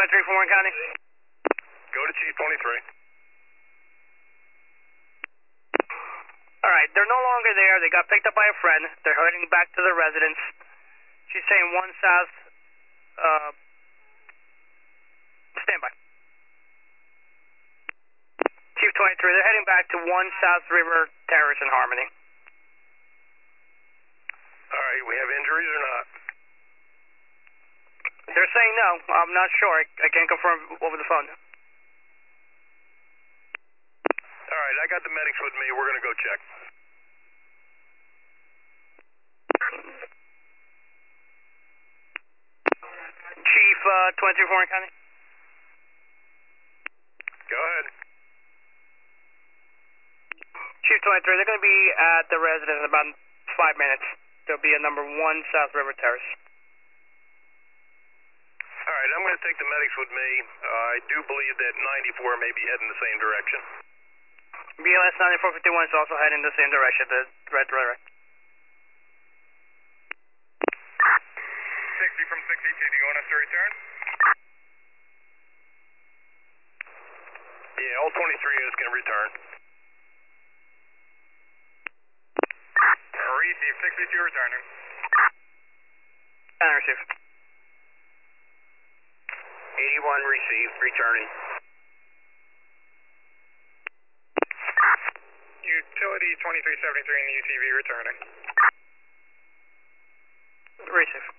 23 from Warren County. Go to Chief 23. Alright, they're no longer there. They got picked up by a friend. They're heading back to their residence. She's saying 1 South, standby. Chief 23, they're heading back to 1 South River Terrace in Harmony. Alright, we have injuries or not? They're saying no. I'm not sure. I can't confirm over the phone. Alright, I got the medics with me. We're going to go check. Chief 23 Warren County. Go ahead. Chief 23, they're going to be at the residence in about 5 minutes. They'll be at number 1 South River Terrace. Alright, I'm going to take the medics with me. I do believe that 94 may be heading the same direction. BLS 9451 is also heading the same direction, the red. 60 from 62, do you want us to return? Yeah, all 23 units can return. Receive 62 returning. And receive. 81 received, returning. Utility 2373 in the UTV returning. Receive.